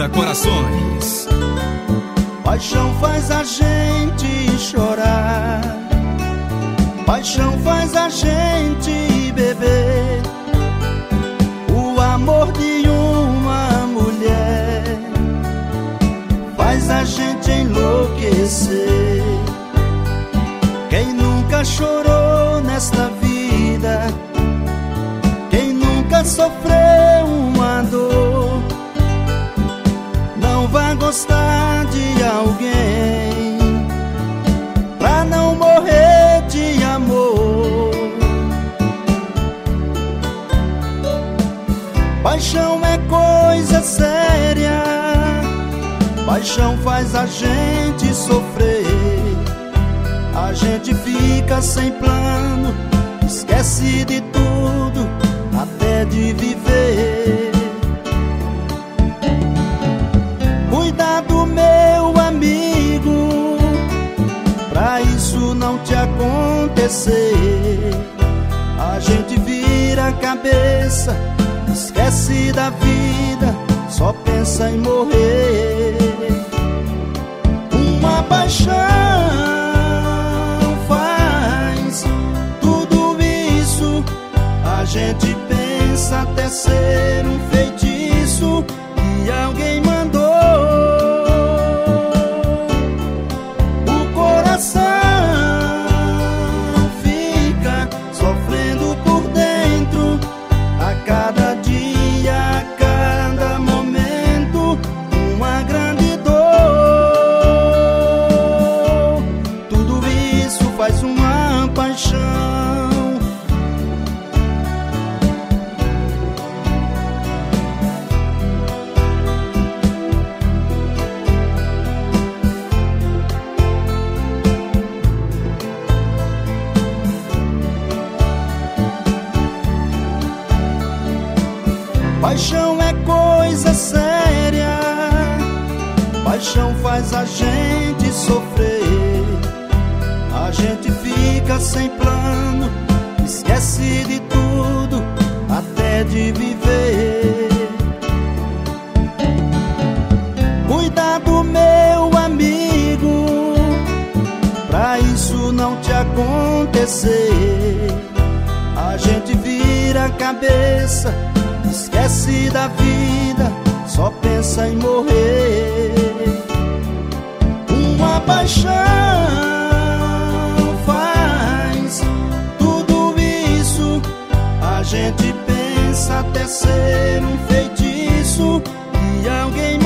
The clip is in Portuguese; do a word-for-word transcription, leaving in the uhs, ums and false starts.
Encanta corações. Paixão faz a gente chorar, paixão faz a gente beber o amor de uma mulher, faz a gente enlouquecer. Quem nunca chorou nesta vida, quem nunca sofreu uma dor, não vai gostar de alguém pra não morrer de amor. Paixão é coisa séria, paixão faz a gente sofrer. A gente fica sem plano, esquece de tudo, até de viver. Cuidado, meu amigo, pra isso não te acontecer. A gente vira a cabeça, esquece da vida, só pensa em morrer. Uma paixão faz tudo isso, a gente pensa até ser um feitiço que alguém mandou. O coração fica sofrendo por dentro, a cada dia, a cada momento, uma grande dor. Tudo isso faz uma paixão. Paixão é coisa séria, paixão faz a gente sofrer. A gente fica sem plano, esquece de tudo, até de viver. Cuidado, meu amigo, pra isso não te acontecer. A gente vira a cabeça, esquece da vida, só pensa em morrer. Uma paixão faz tudo isso, a gente pensa até ser um feitiço que alguém